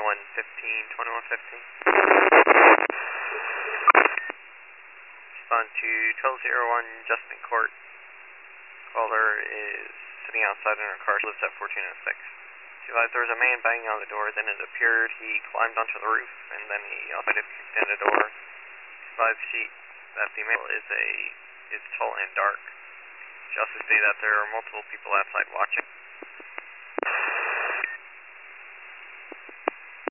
Respond to 1201 Justin Court. Caller is sitting outside in her car. She lives at 1406. She realized there was a man banging on the door, then it appeared he climbed onto the roof, and then he also kicked in the door. She advised that the male is tall and dark. She also stated that there are multiple people outside watching.